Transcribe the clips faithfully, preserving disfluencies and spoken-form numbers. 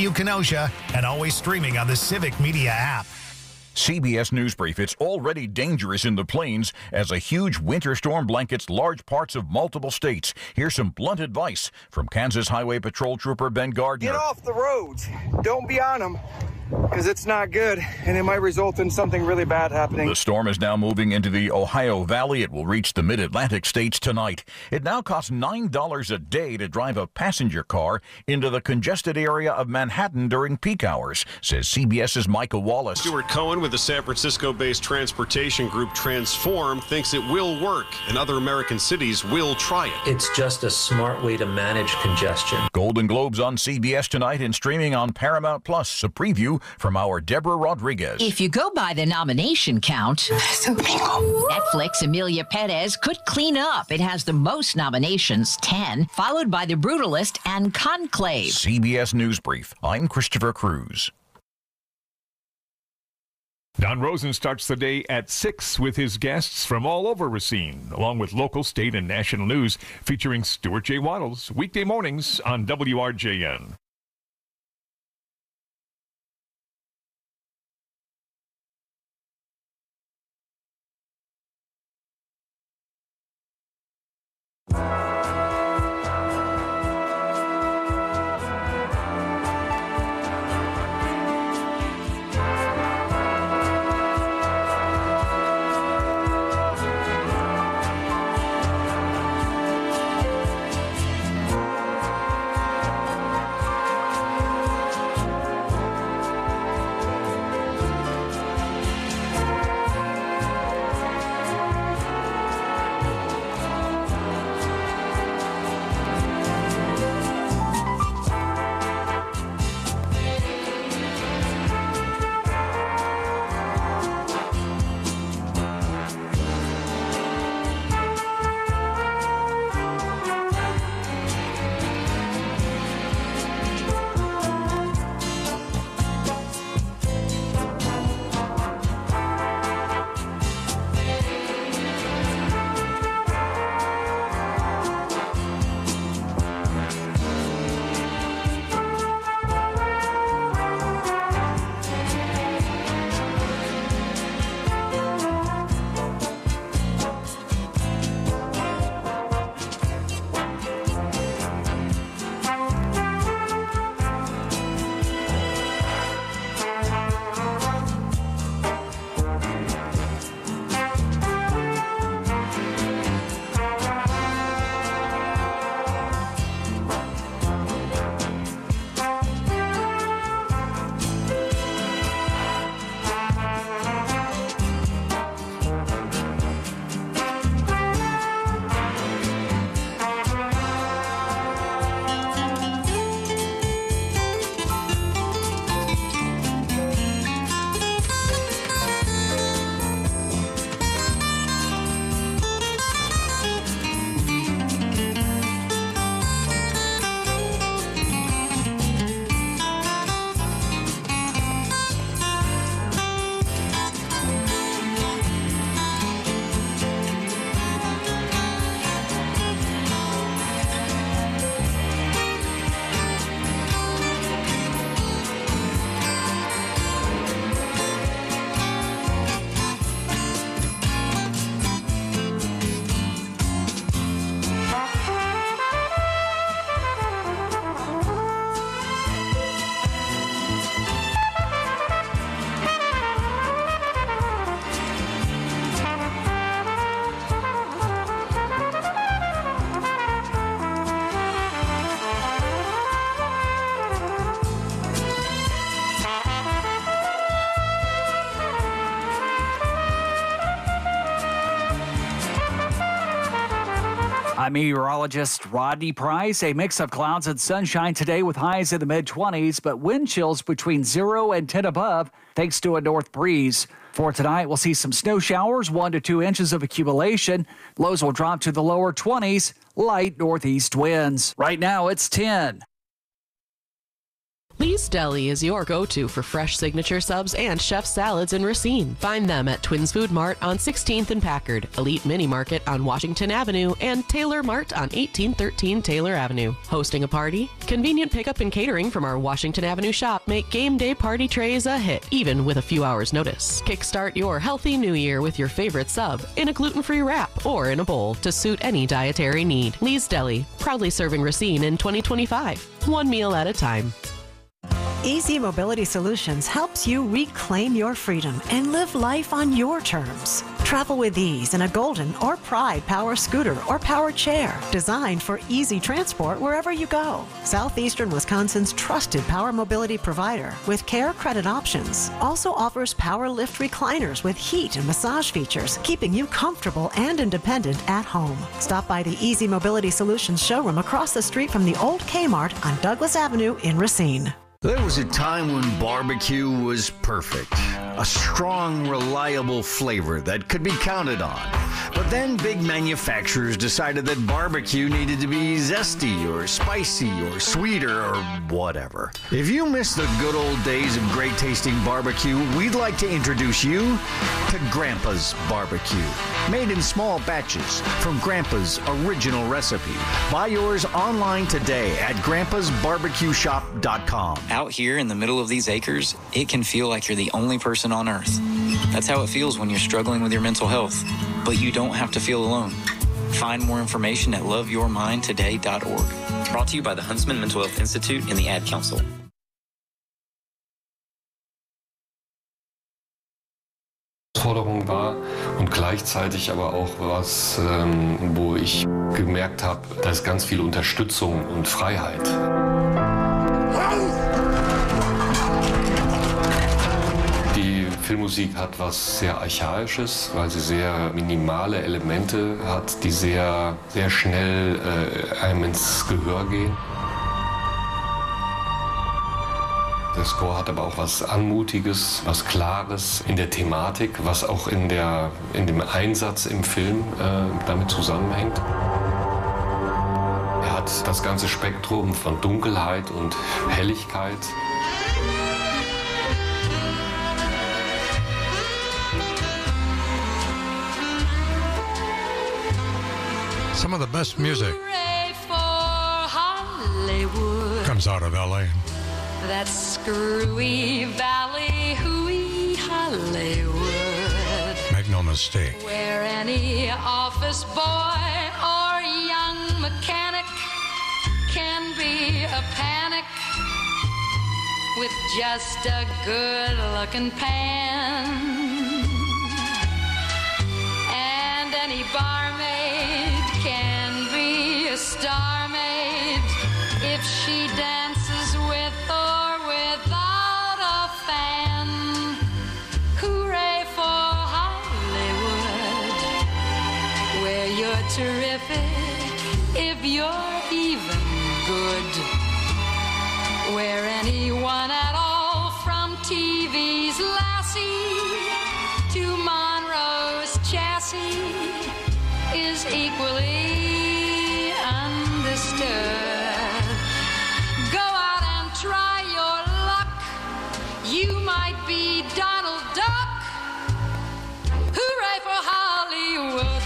W Kenosha, and always streaming on the Civic Media app. C B S News Brief. It's already dangerous in the plains as a huge winter storm blankets large parts of multiple states. Here's some blunt advice from Kansas Highway Patrol Trooper Ben Gardner. Get off the roads. Don't be on them, because it's not good, and it might result in something really bad happening. The storm is now moving into the Ohio Valley. It will reach the mid-Atlantic states tonight. It now costs nine dollars a day to drive a passenger car into the congested area of Manhattan during peak hours, says CBS's Micah Wallace. Stuart Cohen with the San Francisco-based transportation group Transform thinks it will work, and other American cities will try it. It's just a smart way to manage congestion. Golden Globes on C B S tonight and streaming on Paramount Plus. A preview from our Deborah Rodriguez. If you go by the nomination count, Netflix Emilia Perez could clean up. It has the most nominations, ten, followed by The Brutalist and Conclave. C B S News Brief. I'm Christopher Cruz. Don Rosen starts the day at six with his guests from all over Racine, along with local, state, and national news, featuring Stuart J. Waddles, weekday mornings on W R J N. I'm meteorologist Rodney Price. A mix of clouds and sunshine today with highs in the mid twenties, but wind chills between zero and ten above thanks to a north breeze. For tonight, we'll see some snow showers, one to two inches of accumulation. Lows will drop to the lower twenties, light northeast winds. Right now, it's ten. Lee's Deli is your go-to for fresh signature subs and chef salads in Racine. Find them at Twins Food Mart on sixteenth and Packard, Elite Mini Market on Washington Avenue, and Taylor Mart on eighteen thirteen Taylor Avenue. Hosting a party? Convenient pickup and catering from our Washington Avenue shop make game day party trays a hit, even with a few hours' notice. Kickstart your healthy new year with your favorite sub in a gluten-free wrap or in a bowl to suit any dietary need. Lee's Deli, proudly serving Racine in twenty twenty-five. One meal at a time. Easy Mobility Solutions helps you reclaim your freedom and live life on your terms. Travel with ease in a Golden or Pride power scooter or power chair designed for easy transport wherever you go. Southeastern Wisconsin's trusted power mobility provider with care credit options also offers power lift recliners with heat and massage features, keeping you comfortable and independent at home. Stop by the Easy Mobility Solutions showroom across the street from the old Kmart on Douglas Avenue in Racine. There was a time when barbecue was perfect. A strong, reliable flavor that could be counted on. But then big manufacturers decided that barbecue needed to be zesty or spicy or sweeter or whatever. If you miss the good old days of great tasting barbecue, we'd like to introduce you to Grandpa's Barbecue. Made in small batches from Grandpa's original recipe. Buy yours online today at grandpas barbecue shop dot com. Out here in the middle of these acres, it can feel like you're the only person on earth. That's how it feels when you're struggling with your mental health. But you don't have to feel alone. Find more information at love your mind today dot org. Brought to you by the Huntsman Mental Health Institute and the Ad Council. Herausforderung war und gleichzeitig aber auch was, ähm, wo ich gemerkt habe, da ist ganz viel Unterstützung und Freiheit. Die Filmmusik hat was sehr Archaisches, weil sie sehr minimale Elemente hat, die sehr, sehr schnell äh, einem ins Gehör gehen. Der Score hat aber auch was Anmutiges, was Klares in der Thematik, was auch in, der, in dem Einsatz im Film äh, damit zusammenhängt. Er hat das ganze Spektrum von Dunkelheit und Helligkeit. Some of the best music comes out of L A. That screwy valley, hooey Hollywood. Make no mistake. Where any office boy or young mechanic can be a panic with just a good-looking pan. And any barmaid can be a star maid if she dances with or without a fan. Hooray for Hollywood, where you're terrific if you're even good. Where anyone at all, from T V's Lassie to Monroe's chassis, is equally understood. Try your luck, you might be Donald Duck. Hooray for Hollywood.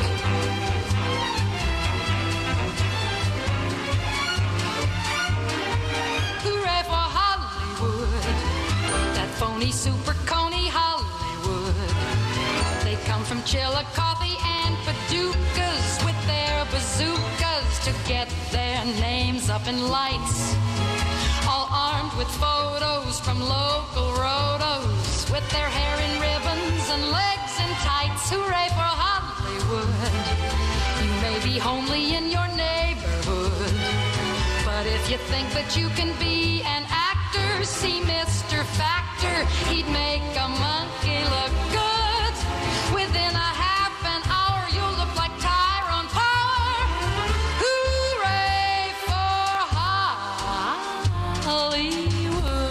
Hooray for Hollywood. That phony super coney Hollywood. They come from Chillicothe and Paducahs with their bazookas to get their names up in lights. All armed with photos from local rotos, with their hair in ribbons and legs in tights. Hooray for Hollywood. You may be homely in your neighborhood, but if you think that you can be an actor, see Mister Factor. He'd make a monkey look good. Within a half an hour, you'll look like Tyrone Power. Hooray for Hollywood.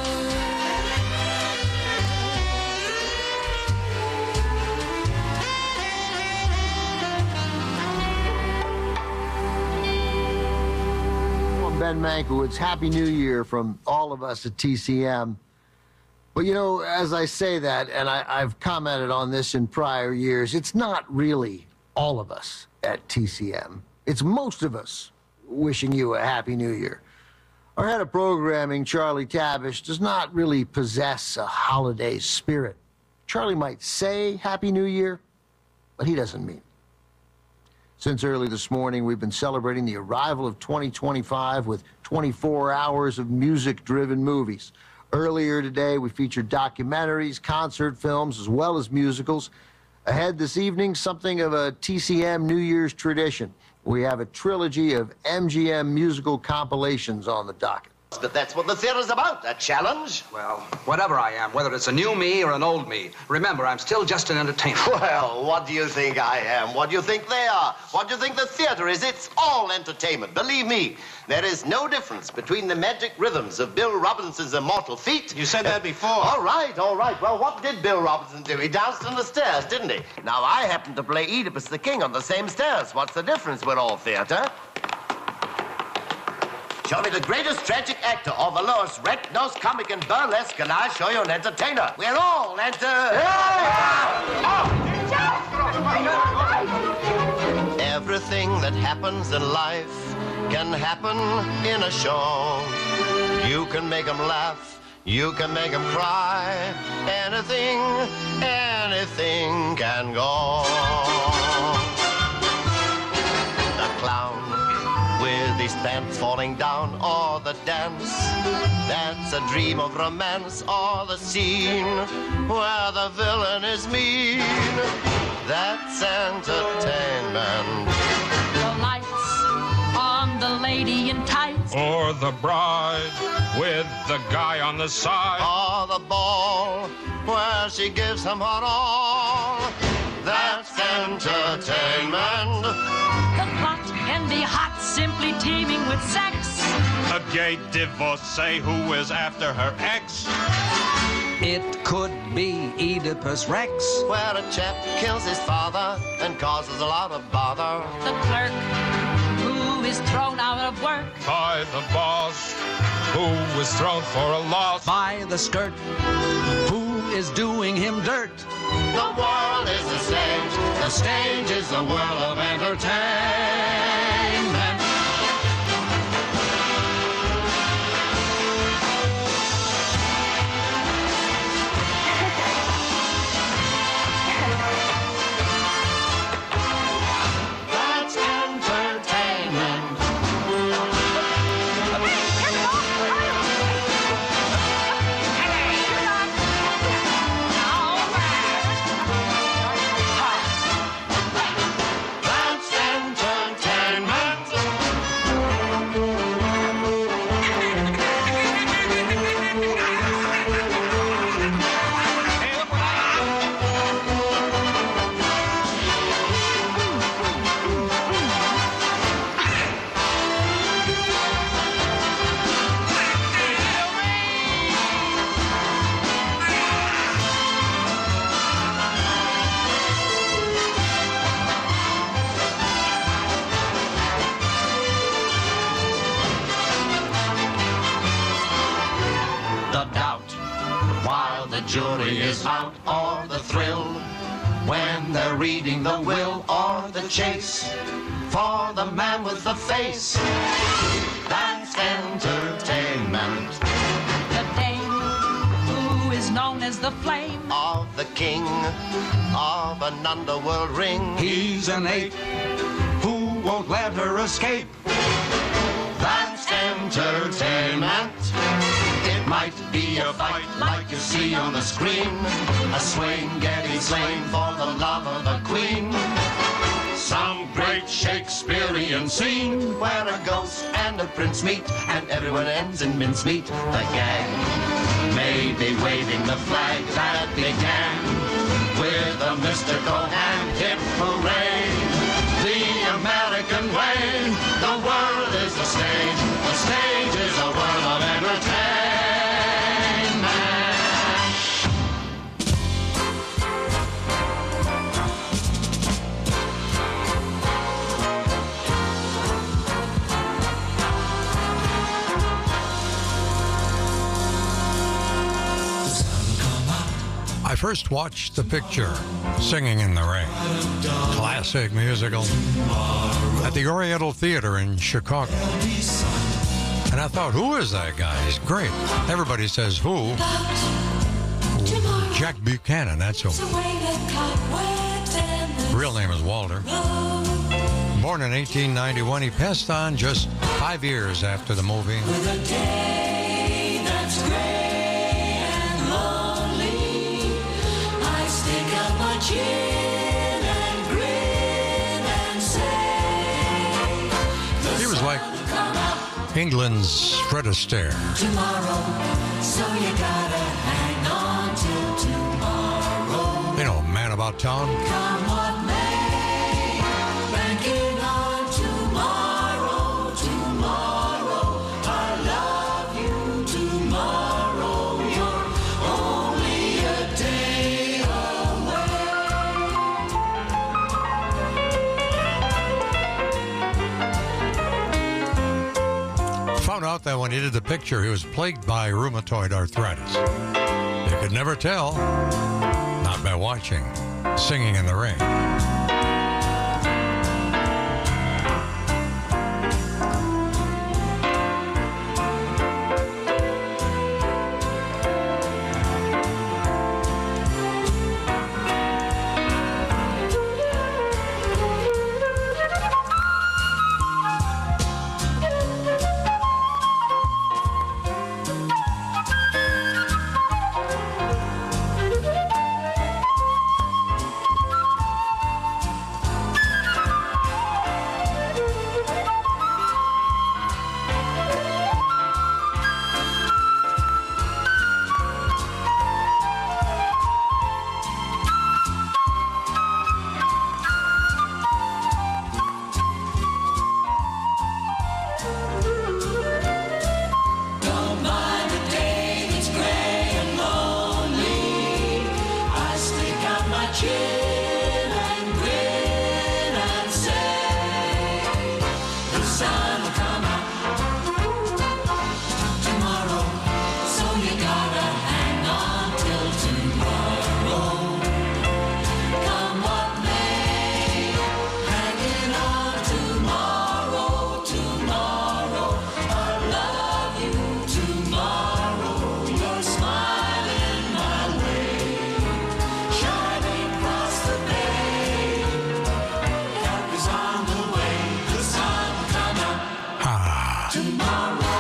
Ben Ken Mankiewicz. Happy New Year from all of us at T C M. But, you know, as I say that, and I, I've commented on this in prior years, it's not really all of us at T C M. It's most of us wishing you a Happy New Year. Our head of programming, Charlie Tabish, does not really possess a holiday spirit. Charlie might say Happy New Year, but he doesn't mean it. Since early this morning, we've been celebrating the arrival of twenty twenty-five with twenty-four hours of music-driven movies. Earlier today, we featured documentaries, concert films, as well as musicals. Ahead this evening, something of a T C M New Year's tradition. We have a trilogy of M G M musical compilations on the docket. But that's what the theater's about, a challenge. Well, whatever I am, whether it's a new me or an old me, remember, I'm still just an entertainer. Well, what do you think I am? What do you think they are? What do you think the theater is? It's all entertainment. Believe me, there is no difference between the magic rhythms of Bill Robinson's immortal feet. You said that before. All right, all right. Well, what did Bill Robinson do? He danced on the stairs, didn't he? Now, I happen to play Oedipus the King on the same stairs. What's the difference with all theater? Show me the greatest tragic actor or the lowest rank-nosed comic in burlesque, and I'll show you an entertainer. We're all enter... Everything that happens in life can happen in a show. You can make them laugh, you can make them cry. Anything, anything can go. The clown with his pants falling down, or the dance that's a dream of romance, or the scene where the villain is mean, that's entertainment. The lights on the lady in tights, or the bride with the guy on the side, or the ball where she gives him her all, that's entertainment. The plot can be hot, simply teeming with sex. A gay divorcee who is after her ex. It could be Oedipus Rex, where a chap kills his father and causes a lot of bother. The clerk who is thrown out of work by the boss, who is thrown for a loss. By the skirt, who is doing him dirt. The world is the stage, the stage is the world of entertainment. That's entertainment. Jury is out, or the thrill when they're reading the will, or the chase for the man with the face. That's entertainment. The dame who is known as the flame of the king of an underworld ring. He's an ape who won't let her escape. That's entertainment. It might be a fight like you see on the screen, a swain getting slain for the love of a queen. Some great Shakespearean scene where a ghost and a prince meet, and everyone ends in mincemeat. The gang may be waving the flag that began with a mystical and hip parade. The American way, the world is the stage, the stage is a world of entertainment. I first watched the picture, Singing in the Rain, classic musical, at the Oriental Theater in Chicago. And I thought, who is that guy? He's great. Everybody says who. Jack Buchanan, that's who. Real name is Walter. Born in eighteen ninety-one, he passed on just five years after the movie. With a day that's gray and lonely, I stick out my chin and grin and say, he was like England's Fred Astaire. Tomorrow, so you gotta hang on till tomorrow. You know, Man About Town. Come what may, banking on tomorrow, tomorrow. I love you tomorrow. You're only a day away. Found out that when he did the picture, he was plagued by rheumatoid arthritis. You could never tell, not by watching Singing in the Rain. Don't mind the day that's gray and lonely. I stick out my chin and grin and say, the sun will come out tomorrow, so you gotta hang on till tomorrow. Come what may, hanging on tomorrow, tomorrow. I love you tomorrow. You're smiling my way, shining across the bay. Help is on the way. The sun will come out tomorrow.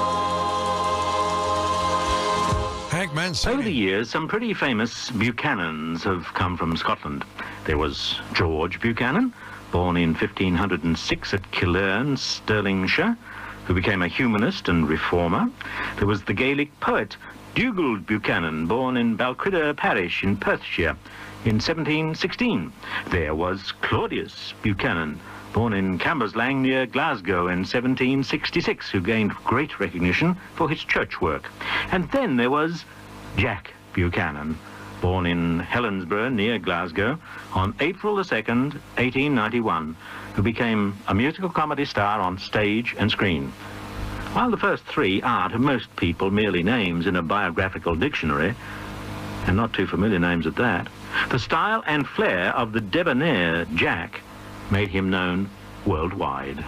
Hank Mancini. Over the years, some pretty famous Buchanans have come from Scotland. There was George Buchanan, born in fifteen oh six at Killearn, Stirlingshire, who became a humanist and reformer. There was the Gaelic poet Dugald Buchanan, born in Balquhidder parish in Perthshire in seventeen sixteen. There was Claudius Buchanan, born in Camberslang near Glasgow in seventeen sixty-six, who gained great recognition for his church work. And then there was Jack Buchanan, born in Helensburgh near Glasgow on April the second, eighteen ninety-one, who became a musical comedy star on stage and screen. While the first three are to most people merely names in a biographical dictionary, and not too familiar names at that, the style and flair of the debonair Jack made him known worldwide.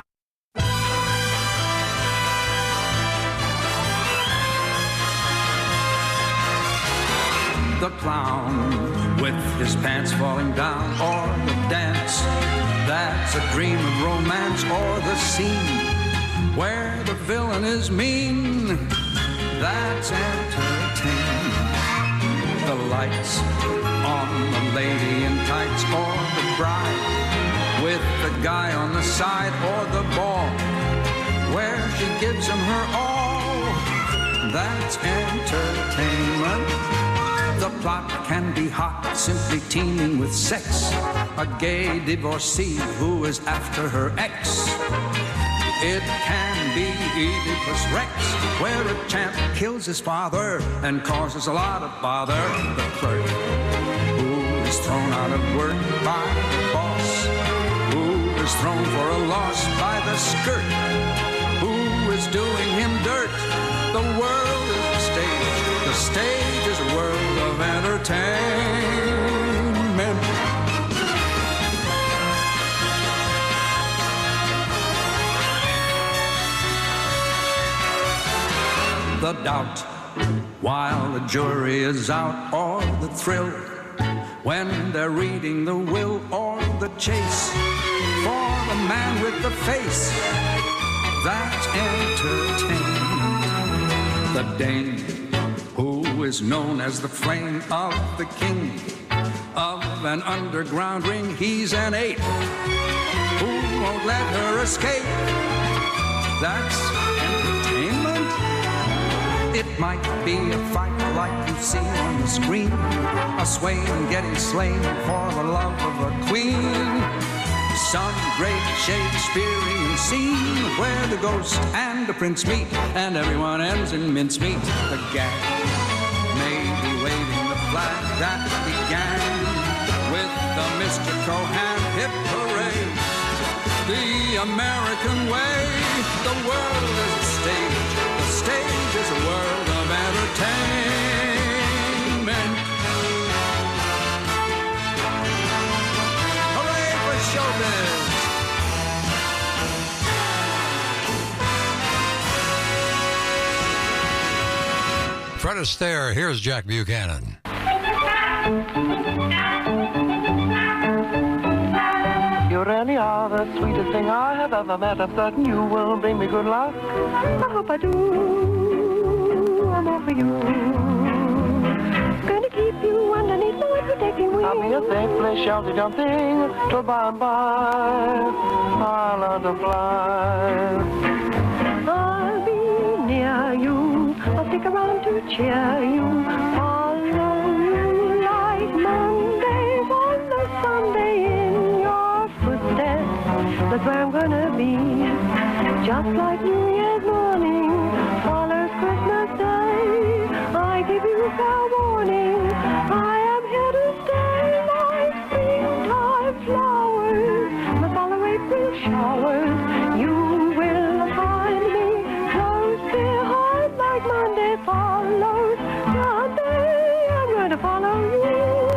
The clown with his pants falling down, or the dance that's a dream of romance, or the scene where the villain is mean, that's entertainment. The lights on the lady in tights, or the bride with the guy on the side, or the ball where she gives him her all, that's entertainment. The plot can be hot, simply teeming with sex, a gay divorcee who is after her ex. It can be Oedipus Rex, where a champ kills his father and causes a lot of bother. The clerk who is thrown out of work by the boss, who is thrown for a loss by the skirt, who is doing him dirt. The world is the stage, the stage is a world of entertainment. the doubt while the jury is out, or the thrill when they're reading the will, or the chase for the man with the face that's entertained. The dame who is known as the flame of the king of an underground ring. He's an ape who won't let her escape. That's entertainment. It might be a fight like you see on the screen, a swain getting slain for the love of a queen. Some great Shakespearean scene where the ghost and the prince meet and everyone ends in mincemeat. The gag may be waving the flag that began with the Mister Cohan hip hooray. The American way, the world is a stage, the stage is a world of entertainment. Hooray for showbiz! Fred Astaire, here's Jack Buchanan. You really are the sweetest thing I have ever met. I'm certain you will bring me good luck. I hope I do. I'm all for you. Gonna keep you underneath my protecting wings. I'll be a safe place, shelter jumping till by and by I'll learn to fly. I'll be near you. I'll stick around to cheer you. Follow you like Mondays on the Sunday in your footsteps. That's where I'm gonna be. Just like New Year's morning follows Christmas Day. I give you fair warning. I am here to stay like springtime flowers. The follow April showers. You will find me close behind like Monday follows Sunday. I'm going to follow you.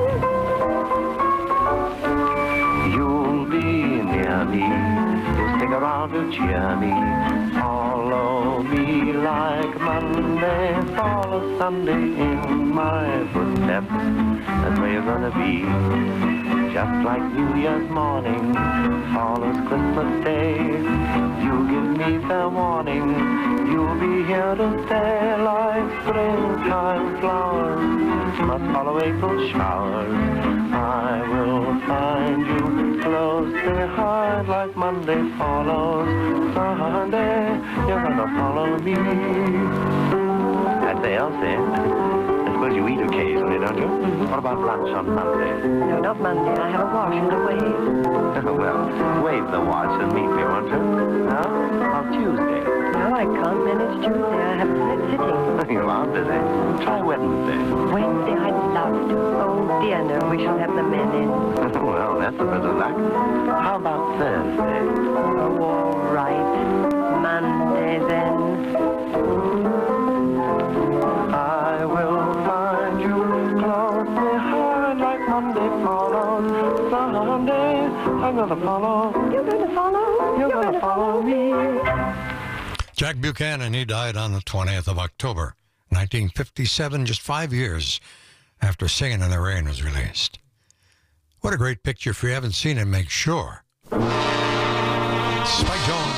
You'll be near me. You'll stick around to cheer me. Follow me like Monday follows Sunday in my footsteps. That's where you're gonna be. Just like New Year's morning follows Christmas Day. You give me fair warning. You'll be here to stay like springtime flowers. Must follow April showers. I will find you close behind like Monday follows Sunday. You're gonna follow me. I'd say, Elsie, I suppose you eat occasionally, don't you? What about lunch on Monday? No, not Monday. I have a wash and a wave. Well, wave the watch and meet me, won't you? No? On Tuesday. No, I can't manage Tuesday. I have to sit sitting. You are busy. Try Wednesday. Wednesday, I'd love to. Oh, dear, no. We shall have the men in. Well, that's a bit of luck. How about Thursday? Oh, all right. Monday, then. I will find you close behind like Monday follows Sunday. I'm gonna follow. You're gonna follow. You're, You're gonna, gonna follow me. Jack Buchanan, he died on the twentieth of October, nineteen fifty-seven, just five years after Singing in the Rain was released. What a great picture. If you haven't seen it, make sure. Spike Jones.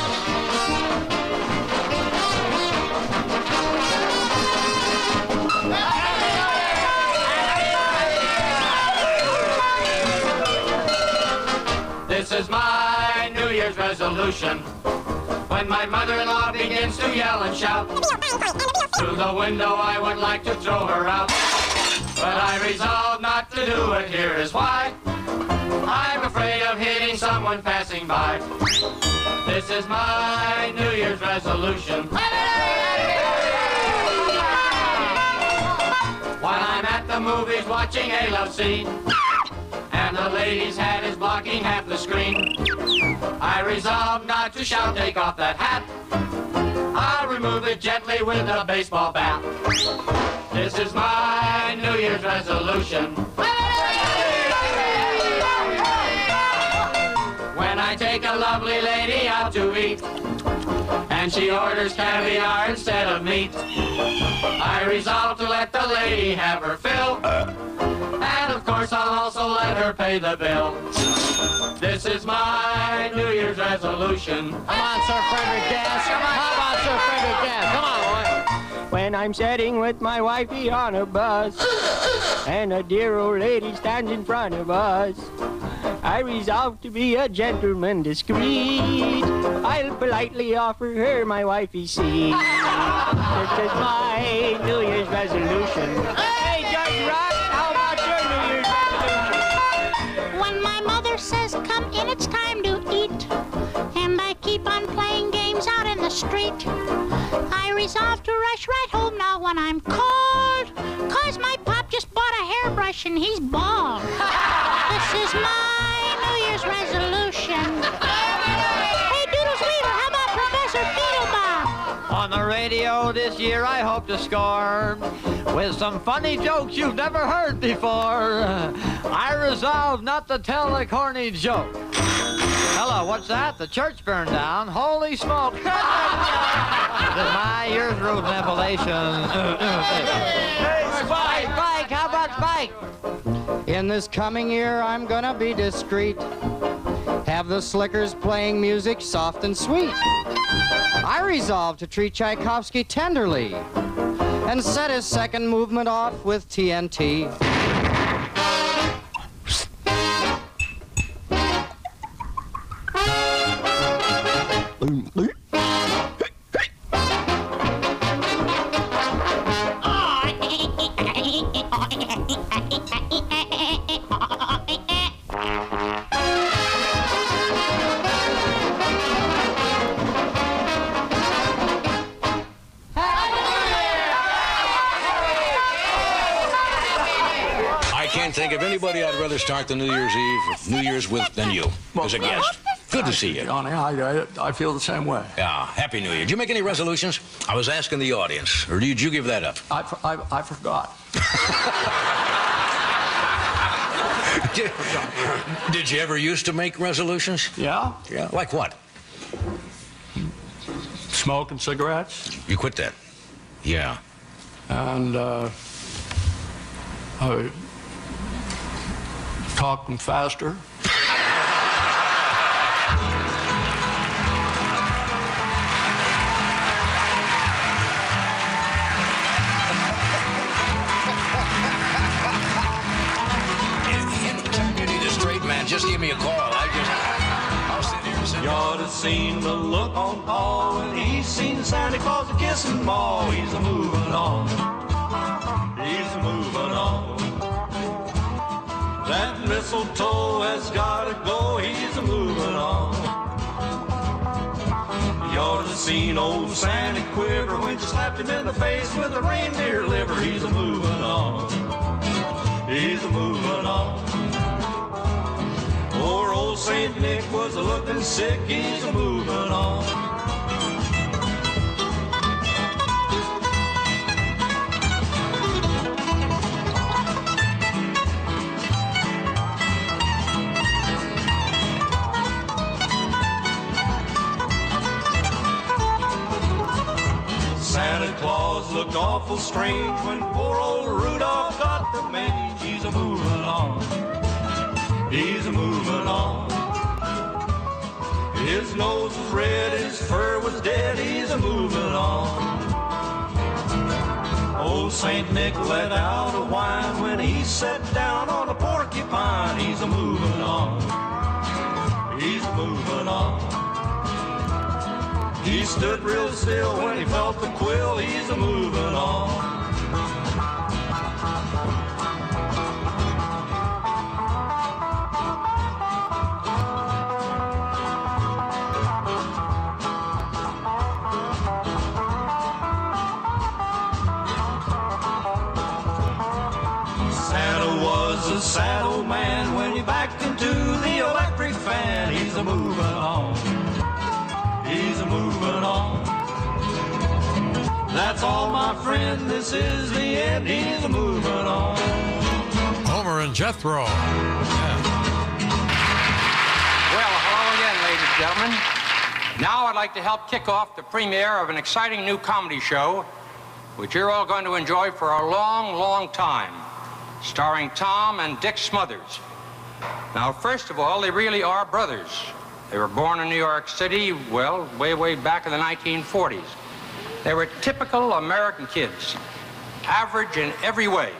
This is my New Year's resolution. When my mother-in-law begins to yell and shout, through the window I would like to throw her out. But I resolve not to do it, here is why. I'm afraid of hitting someone passing by. This is my New Year's resolution. While I'm at the movies watching a love scene, and the lady's hat is blocking half the screen, I resolve not to shout, take off that hat. I'll remove it gently with a baseball bat. This is my New Year's resolution. When I take a lovely lady out to eat, and she orders caviar instead of meat. I resolve to let the lady have her fill, and of course I'll also let her pay the bill. This is my New Year's resolution. Come on, Sir Frederick Gass. Come on. How about Sir Frederick Gass? Come on, boy. When I'm sitting with my wifey on a bus, and a dear old lady stands in front of us, I resolve to be a gentleman discreet. I'll politely offer her my wifey's seat. This is my New Year's resolution. Hey, Judge Rock, how about your New Year's resolution? When my mother says, come in, it's time to eat, and I keep on playing games out in the street, I resolve to rush right home now when I'm cold, cause my pop just bought a hairbrush and he's bald. This is my New Year's resolution. Hey, Doodles Weaver, how about Professor Fiddlebop? On the radio this year, I hope to score with some funny jokes you've never heard before. I resolve not to tell a corny joke. Hello, what's that? The church burned down. Holy smoke. This is my year's rude revelation. Hey, Spike! Spike, how about Spike? In this coming year, I'm gonna be discreet. Have the slickers playing music soft and sweet. I resolve to treat Tchaikovsky tenderly and set his second movement off with T N T. Think of anybody I'd rather start the New Year's Eve, New Year's with than you as a guest. Good to see you. Johnny, I, I, I feel the same way. Yeah, Happy New Year. Did you make any resolutions? I was asking the audience, or did you give that up? I, I, I forgot. did, did you ever used to make resolutions? Yeah. Yeah. Like what? Smoking cigarettes. You quit that? Yeah. And, uh, I... talking faster. Anytime you need a straight man, just give me a call. I just, I'll sit here and sit. You ought to seen the look on Paul when he's seen Santa Claus a kissing Ma. He's a moving on. He's a moving on. That mistletoe has gotta go, he's a moving on. You ought to have seen old Santa quiver when you slapped him in the face with a reindeer liver. He's a moving on. He's a moving on. Poor old Saint Nick was a looking sick, he's a moving on. Santa Claus looked awful strange when poor old Rudolph got the mange. He's a moving on. He's a moving on. His nose was red, his fur was dead. He's a moving on. Old Saint Nick let out a whine when he sat down on a porcupine. He's a moving on. He's a moving on. He stood real still when he felt the quill. He's a moving on. Santa was a sad old man when he backed into the electric fan. He's a moving on. He's a moving on. That's all, my friend. This is the end. He's a moving on. Homer and Jethro. Yeah. Well, hello again, ladies and gentlemen. Now I'd like to help kick off the premiere of an exciting new comedy show, which you're all going to enjoy for a long, long time, starring Tom and Dick Smothers. Now, first of all, they really are brothers. They were born in New York City, well, way, way back in the nineteen forties. They were typical American kids, average in every way.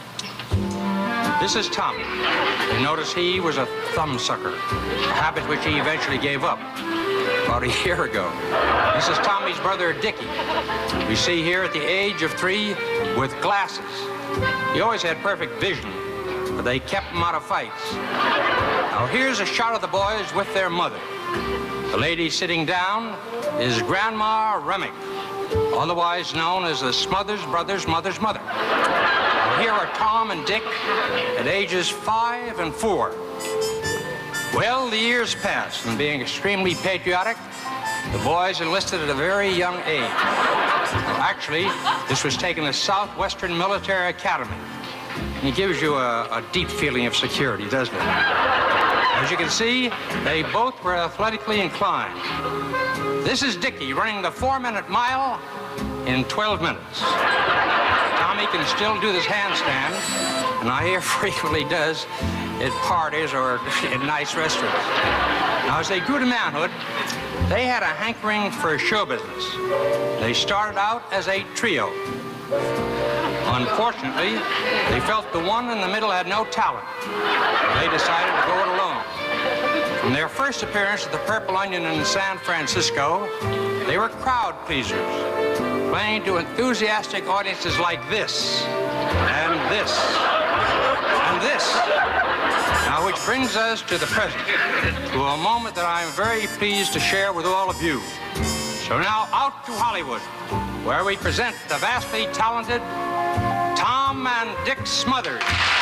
This is Tommy. You notice he was a thumbsucker, a habit which he eventually gave up about a year ago. This is Tommy's brother, Dickie. We see here at the age of three with glasses. He always had perfect vision, but they kept him out of fights. Now here's a shot of the boys with their mother. The lady sitting down is Grandma Remick, otherwise known as the Smothers Brothers' mother's mother. Now here are Tom and Dick at ages five and four. Well, the years passed, and being extremely patriotic, the boys enlisted at a very young age. Well, actually, this was taken at Southwestern Military Academy. And it gives you a, a deep feeling of security, doesn't it? As you can see, they both were athletically inclined. This is Dickie running the four-minute mile in twelve minutes. Tommy can still do this handstand, and I hear frequently does at parties or in nice restaurants. Now, as they grew to manhood, they had a hankering for show business. They started out as a trio. Unfortunately, they felt the one in the middle had no talent. They decided to go it alone. From their first appearance at the Purple Onion in San Francisco, they were crowd pleasers, playing to enthusiastic audiences like this, and this, and this. Now, which brings us to the present, to a moment that I am very pleased to share with all of you. So now, out to Hollywood, where we present the vastly talented Tom and Dick Smothers.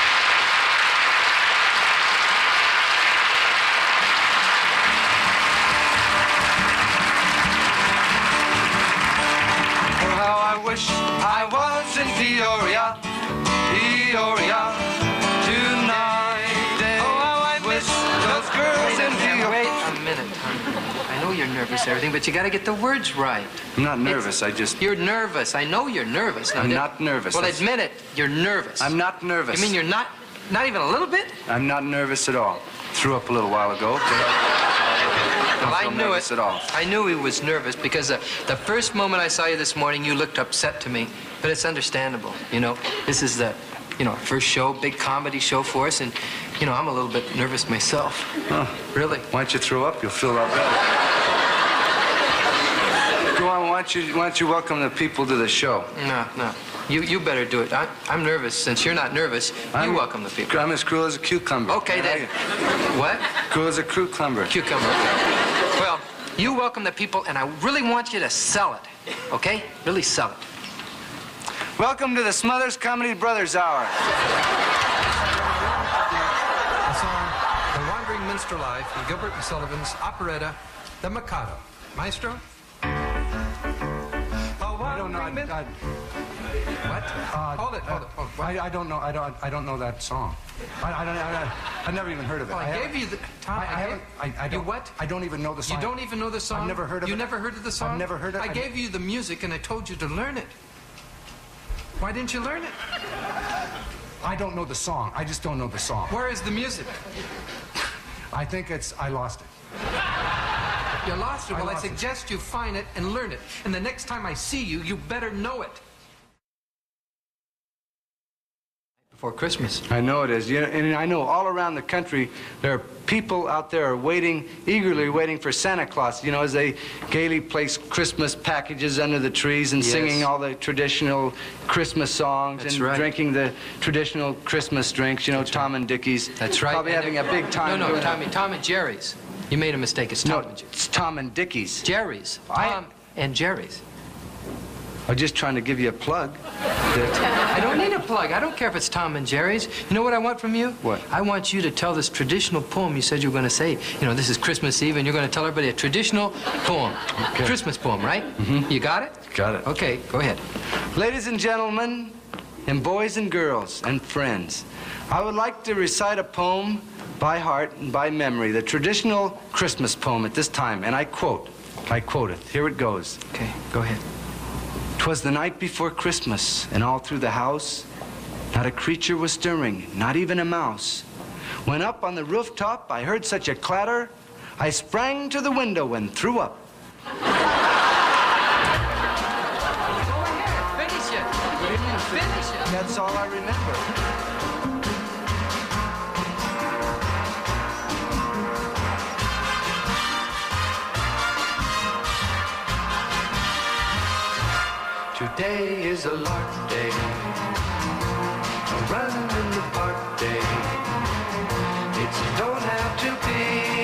Oh, how I wish I was in Peoria, Peoria tonight. Oh, how I wish those girls in Peoria. Wait a minute, honey. I know you're nervous and everything, but you got to get the words right. I'm not nervous, It's, I just... You're nervous. I know you're nervous. Now, I'm did- not nervous. Well, That's- admit it. You're nervous. I'm not nervous. You mean you're not, not even a little bit? I'm not nervous at all. Threw up a little while ago, but Well, I feel knew nervous it. at all. I knew he was nervous because uh, the first moment I saw you this morning, you looked upset to me. But it's understandable, you know. This is the, you know, first show, big comedy show for us, and, you know, I'm a little bit nervous myself. Huh. Really. Why don't you throw up? You'll feel a lot better. Go on, why don't you, why don't you welcome the people to the show? No, no. You, you better do it. I, I'm nervous. Since you're not nervous, I'm, you welcome the people. I'm as cruel as a cucumber. Okay, then. What? Cruel as a cucumber. Cucumber, okay. Well, you welcome the people, and I really want you to sell it, okay? Really sell it. Welcome to the Smothers Comedy Brothers Hour. A song, The Wandering Minstrel Life, from Gilbert and Sullivan's operetta, The Mikado. Maestro? I don't know. I, I, What? uh, hold it, hold it, hold it. What? I, I don't know. I don't. I don't know that song. I, I don't. I, I, I've never even heard of it. Well, I, I gave you the... Tom, I, I I, haven't. gave, I, I you don't. what? I don't even know the song. You don't even know the song? I've never heard of you it. You never heard of the song? I've never heard of I it. gave you the music, and I told you to learn it. Why didn't you learn it? I don't know the song. I just don't know the song. Where is the music? I think it's. I lost it. You lost it. I Well, I, lost it. suggest you find it and learn it. And the next time I see you, you better know it. Before Christmas. I know it is. You know, and I know all around the country there are people out there are waiting, eagerly waiting for Santa Claus, you know, as they gaily place Christmas packages under the trees and Yes. singing all the traditional Christmas songs That's and right. drinking the traditional Christmas drinks, you know, Tom and Dickie's. That's right. Probably And having it- a big time. No, no, doing Tommy, it. Tom and Jerry's. You made a mistake. It's Tom No, and Jerry's. it's Tom and Dickie's. Jerry's. I- Tom and Jerry's. I'm just trying to give you a plug. I don't need a plug. I don't care if it's Tom and Jerry's. You know what I want from you? What? I want you to tell this traditional poem you said you were going to say. You know, this is Christmas Eve, and you're going to tell everybody a traditional poem. Okay. Christmas poem, right? Mhm. You got it? Got it. Okay, go ahead. Ladies and gentlemen, and boys and girls and friends, I would like to recite a poem by heart and by memory, the traditional Christmas poem at this time, and I quote, I quote it. Here it goes. Okay, go ahead. 'Twas the night before Christmas, and all through the house, not a creature was stirring, not even a mouse. When up on the rooftop I heard such a clatter, I sprang to the window and threw up. Go ahead, finish it. Finish it. That's all I remember. Today is a lark day, a run in the park day. It don't have to be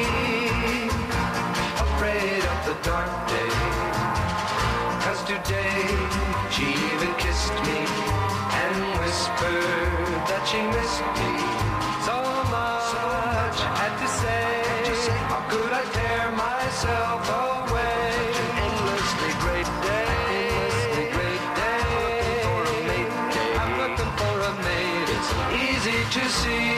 afraid of the dark day. 'Cause today she even kissed me and whispered that she missed me so much. So much had to say, how could I tear myself away? Such an endlessly great day. Easy to see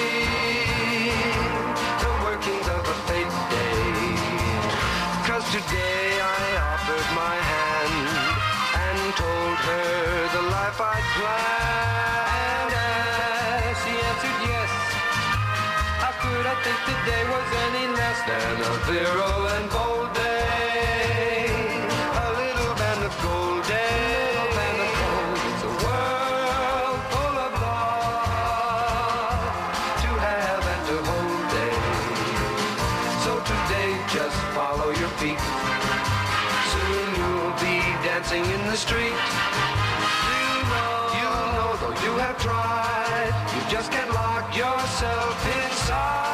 the workings of a fate day. 'Cause today I offered my hand and told her the life I'd planned. And as she answered yes, how could I think today was any less than a virile and bold day? A little band of gold day. A band of gold. It's a world full of love to have and to hold day. So today just follow your feet. Soon you'll be dancing in the street. You know, you know though you have tried, you just can't lock yourself inside.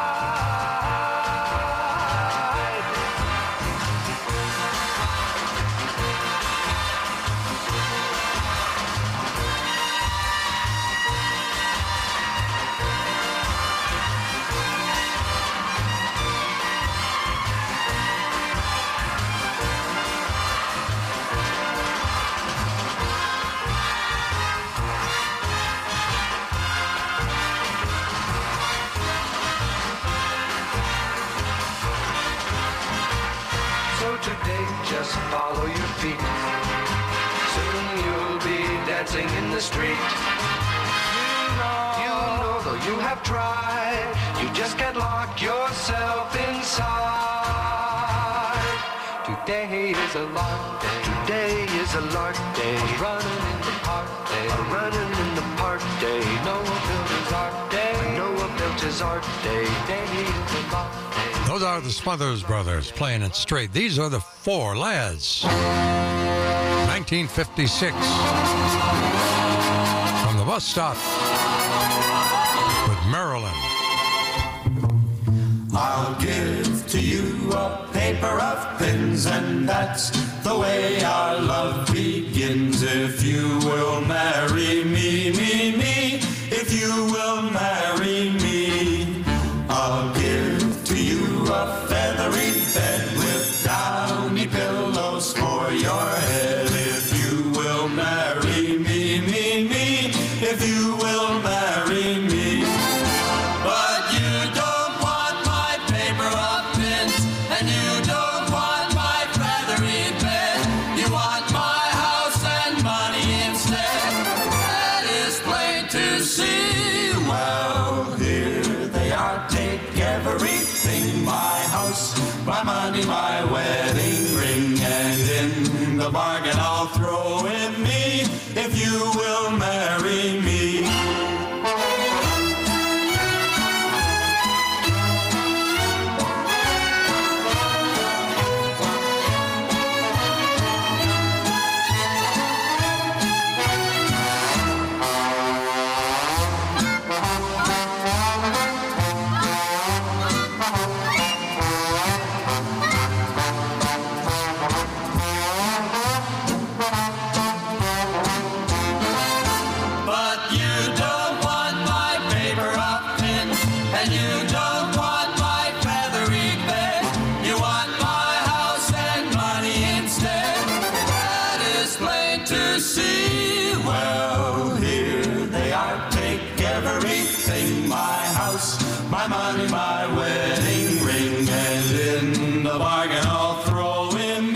Today, just follow your feet. Soon you'll be dancing in the street. You know, you know, though you have tried, you just can't lock yourself inside. Today is a lark day. Today is a lark day. A running in the park day. A running in the park day. Noah built his ark day. Noah built his ark day. Day is a lark day. Those are the Smothers Brothers playing it straight. These are the Four Lads. nineteen fifty-six. From the bus stop with Marilyn. I'll give to you a paper of pins, and that's the way our love begins. If you will marry me, me, me, if you will marry me, I'll give to you a feathery bed with downy pillows for your head. If you will marry me, me, me, if you will marry me. But you don't want my paper of pins, and you don't want my feathery bed. You want my house and money instead. That is plain to see. Well, here they are, take everything, my house, my money, my wedding ring, and in the bargain I'll throw in me, if you will marry me. My money, my wedding ring, and in the bargain I'll throw in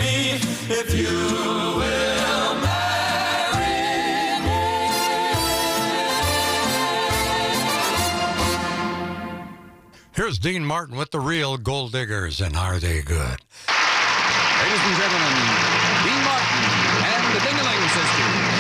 Here's Dean Martin with the real Gold Diggers, and are they good? Ladies and gentlemen, Dean Martin and the Ding-a-Ling Sisters.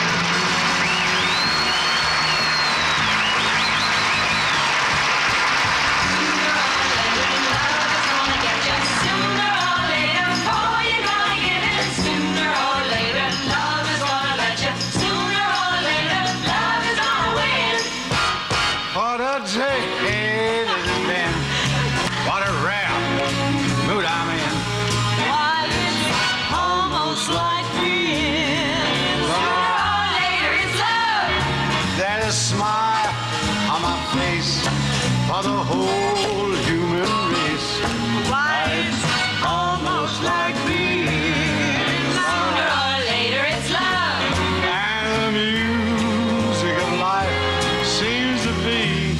For the whole human race, life's almost like being sooner or later it's love, and the music of life seems to be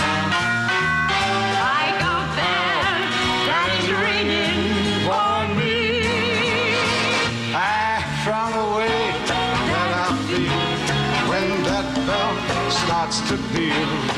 like a bell that is ringing for me. I from the way that I feel when that bell starts to peal.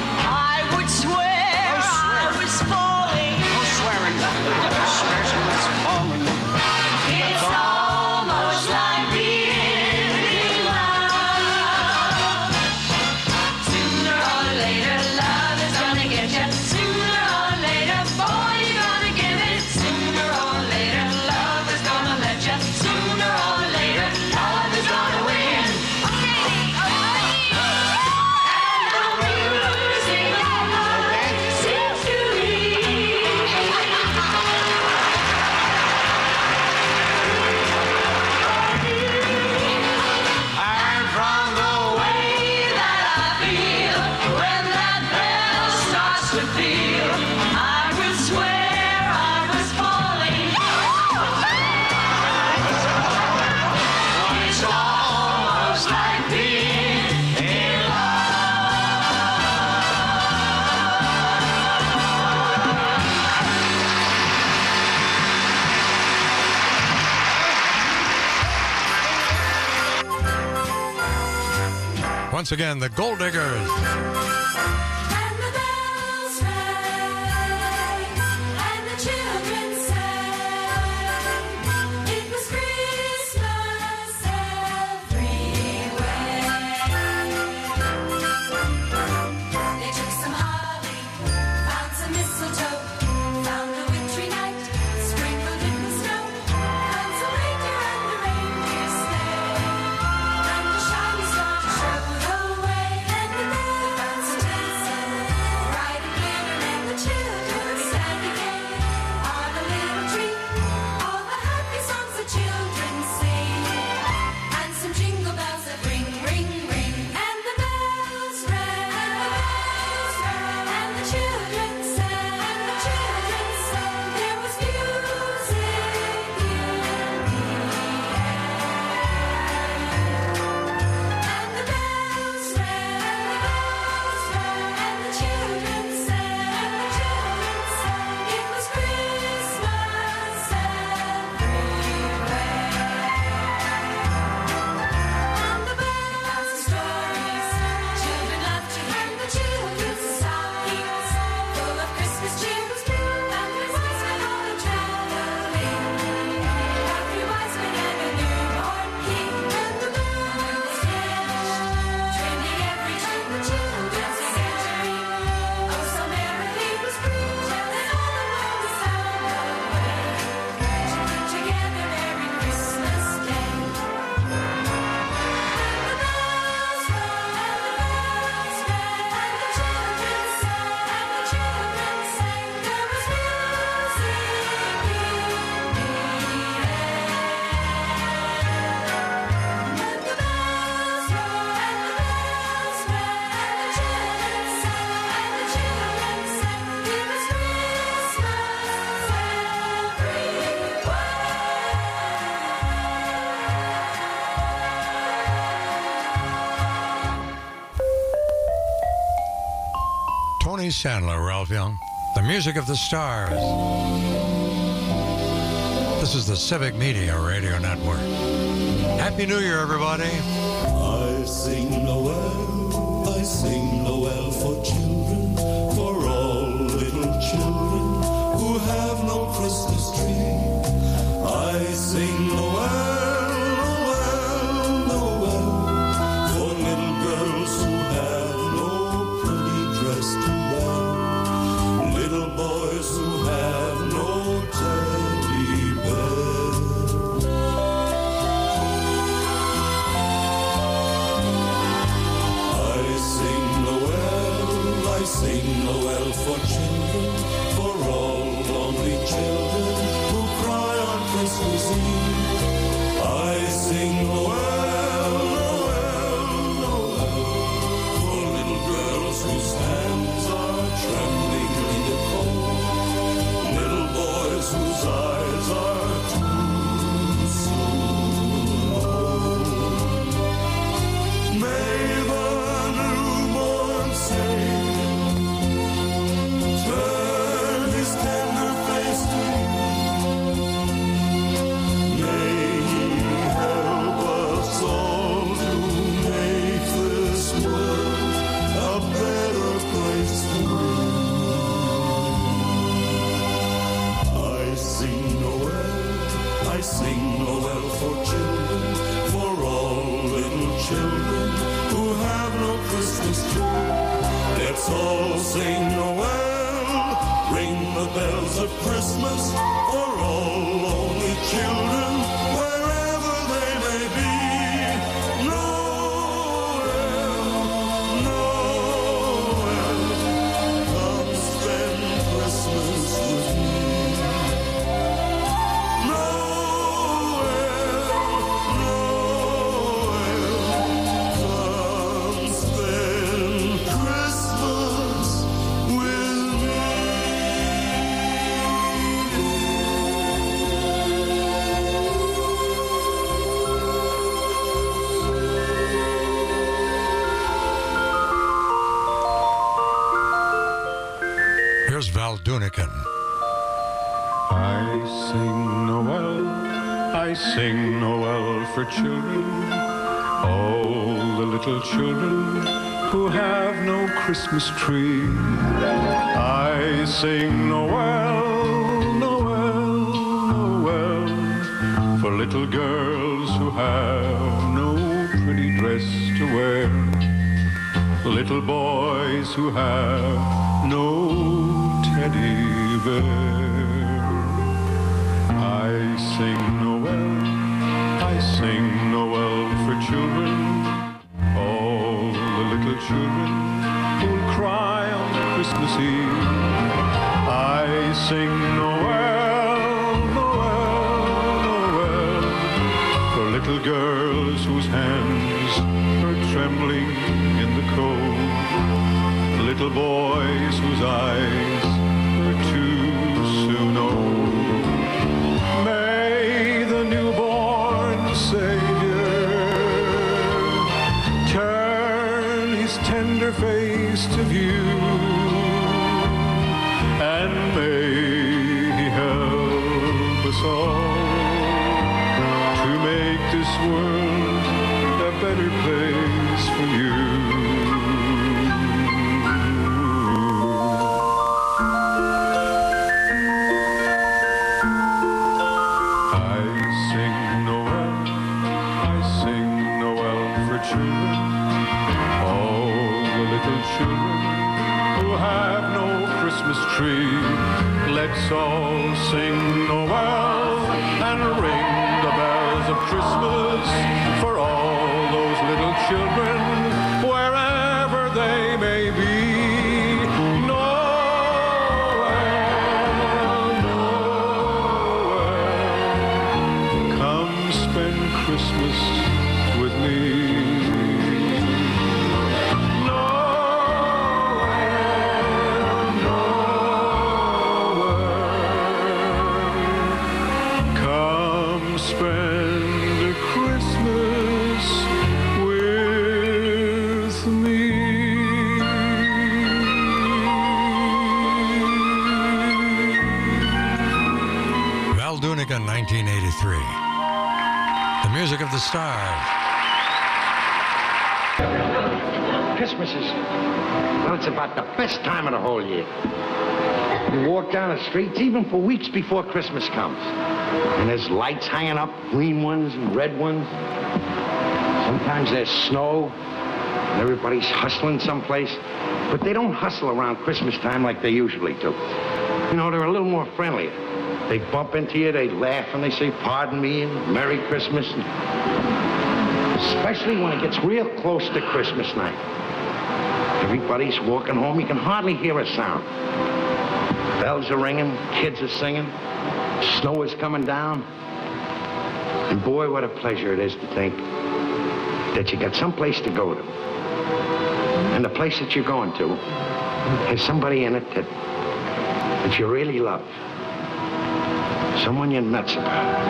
It's almost like being in love. Sooner or later, love is gonna get you. Sooner or later, boy, you're gonna give it. Sooner or later, love is gonna let you. Sooner or later, love is gonna win. And the music of life seems to be. Once again, the Gold Diggers. Tony Sandler, Ralph Young. The music of the stars. This is the Civic Media Radio Network. Happy New Year, everybody. I sing Noel, I sing Noel for children, for all little sing Noel for children, for all lonely children who cry on Christmas Eve. I sing Noel, Noel, Noel, for little girls whose hands are trembling in the cold, little boys whose eyes are too soon old. May the newborn Savior turn his tender face to you. May he help us all to make this world a better place for you. I sing Noel, I sing Noel for children, for all little children who have no Christmas tree. Let's all sing Noel, ring the bells of Christmas for all lonely children, wherever they may be. Noel, Noel, come spend Christmas with me. Noel, Noel, come spend Christmas with me. Here's Val Dunican. I sing Noel, I sing Noel for children, all the little children who have no Christmas tree. I sing Noel, Noel, Noel, for little girls who have no pretty dress to wear, little boys who have no teddy bear. I sing Noel, I sing Noel for children, all the little children who'll cry on Christmas Eve. I sing Noel, Noel, Noel, for little girls whose hands are trembling in the cold, little boys whose eyes are too soon old. May the newborn Savior turn his tender face to view, and may he help us all to make this world a better place for you. Tree. Let's all sing Noel and ring the bells of Christmas for all those little children, wherever they may be. Noel, Noel, come spend Christmas with me. nineteen eighty-three. The music of the stars. Christmas is, well, it's about the best time of the whole year. You walk down the streets even for weeks before Christmas comes. And there's lights hanging up, green ones and red ones. Sometimes there's snow, and everybody's hustling someplace. But they don't hustle around Christmas time like they usually do. You know, they're a little more friendlier. They bump into you, they laugh, and they say, pardon me, and Merry Christmas. And especially when it gets real close to Christmas night. Everybody's walking home. You can hardly hear a sound. Bells are ringing. Kids are singing. Snow is coming down. And boy, what a pleasure it is to think that you got someplace to go to. And the place that you're going to has somebody in it that, that you really love. Someone you're nuts about.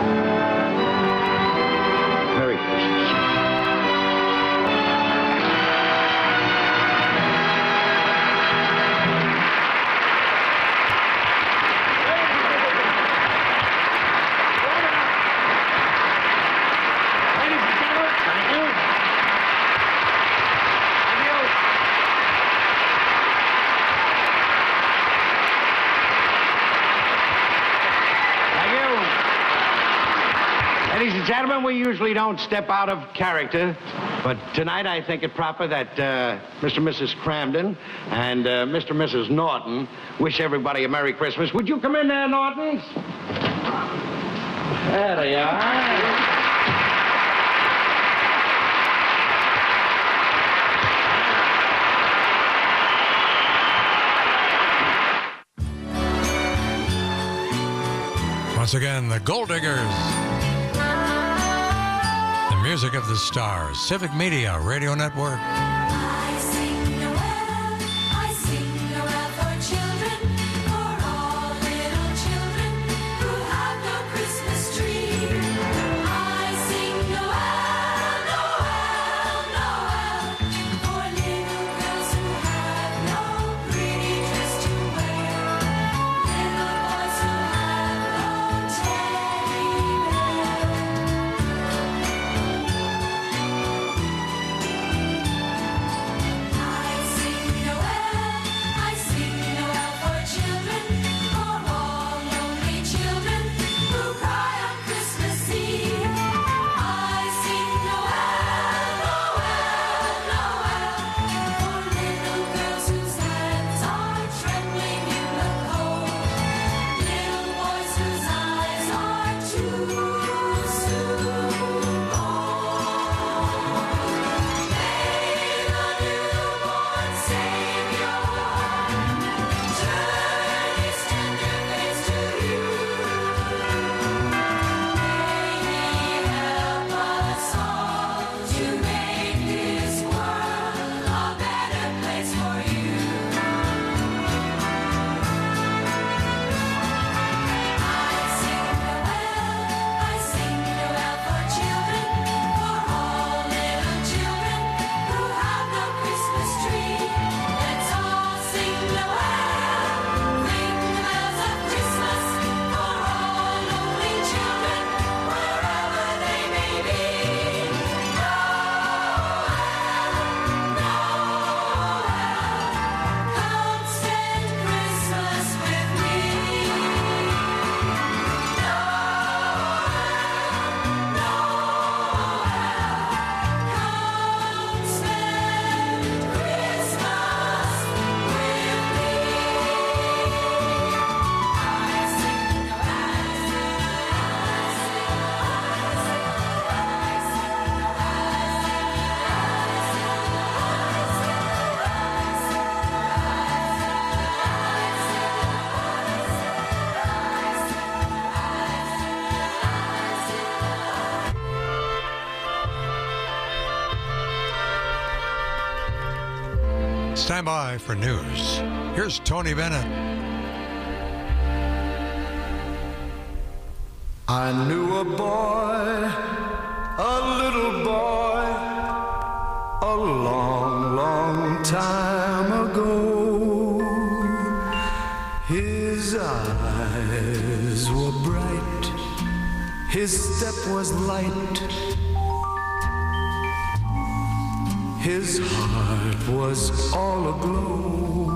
Merry Christmas. Ladies and gentlemen, we usually don't step out of character, but tonight I think it proper that uh, Mister and Missus Cramden and uh, Mister and Missus Norton wish everybody a Merry Christmas. Would you come in there, Nortons? There they are. Once again, the Gold Diggers. The music of the stars. Civic Media Radio Network. I sing Noel, I sing Noel for children, for all little children who have no Christmas tree. I sing Noel, Noel, Noel, for little girls who have no pretty dress to wear, little boys who have no teddy bear. I sing Noel, I sing Noel for children, for all lonely children who cry on Christmas Eve. I sing Noel, Noel, Noel, for little girls whose hands are trembling in the cold, little boys whose eyes are too soon gone. May the newborn Savior turn his tender face to you. May he help us all to make this world a better place for you. I sing Noel, I sing Noel for children, for all little children who have no Christmas tree. Let's all sing Noel, ring the bells of Christmas for all lonely children, wherever they may be. Noel, Noel, come spend Christmas with me. Come spend Christmas with me. I sing Stand by for news. Here's Tony Bennett. I knew a boy, a little boy, a long, long time ago. His eyes were bright, his step was light, his heart was all aglow.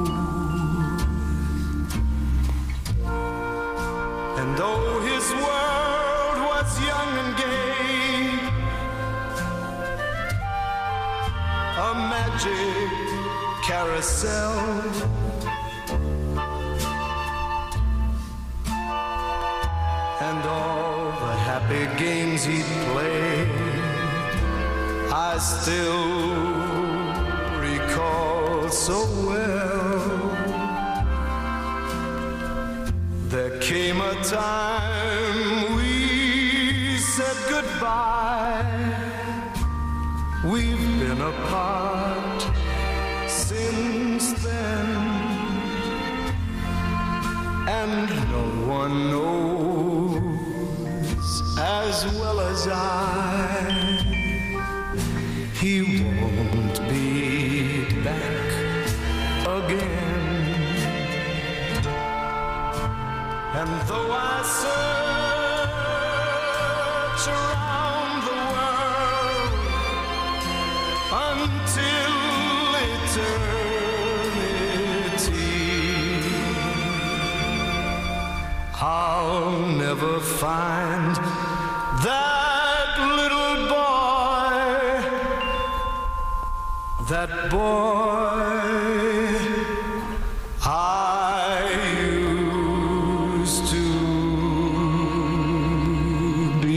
And though his world was young and gay, a magic carousel, and all the happy games he'd play, I still recall so well. There came a time we said goodbye. We've been apart since then, and no one knows as well as I, he won't be back again. And though I search around the world until eternity, I'll never find that little boy, that boy I used to be.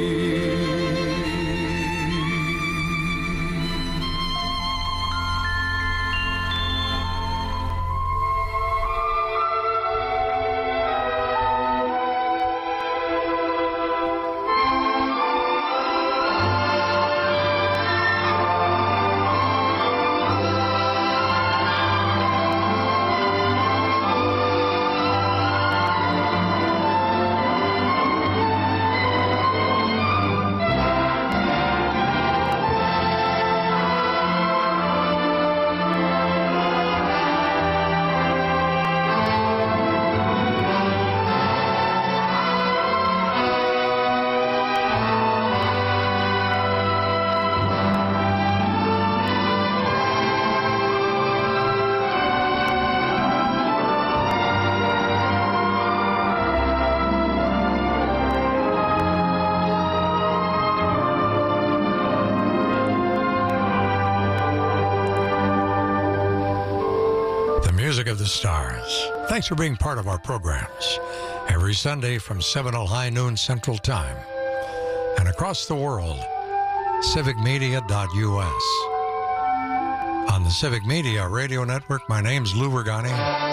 Music of the Stars. Thanks for being part of our programs every Sunday from seven till high noon Central Time and across the world, civic media dot U S. On the Civic Media Radio Network, my name's Lou Vergani.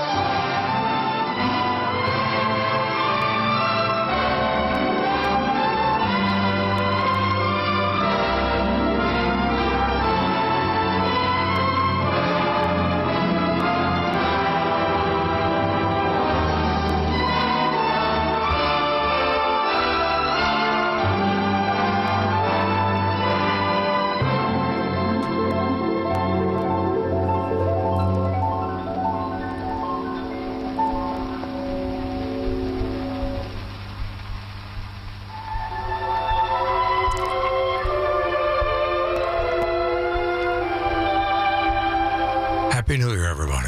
Happy New Year, everybody.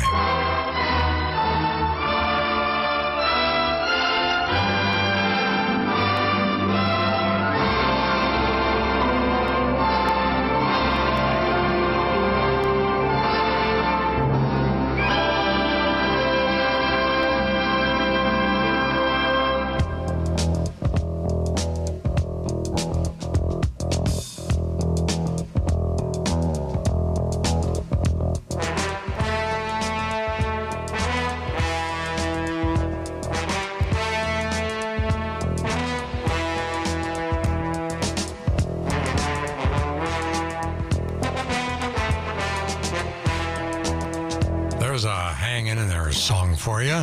There's a hanging in there song for you.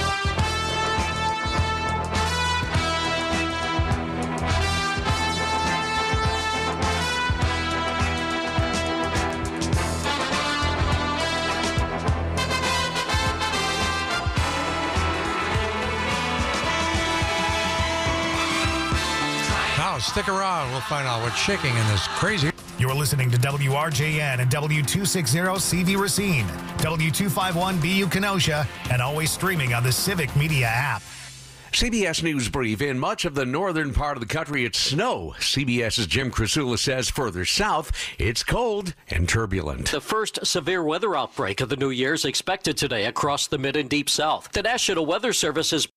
Now stick around. We'll find out what's shaking in this crazy. You're listening to W R J N and W two sixty C V Racine, W two fifty-one B U Kenosha, and always streaming on the Civic Media app. C B S News Brief. In much of the northern part of the country, it's snow. CBS's Jim Krasula says further south, it's cold and turbulent. The first severe weather outbreak of the new year is expected today across the mid and deep south. The National Weather Service is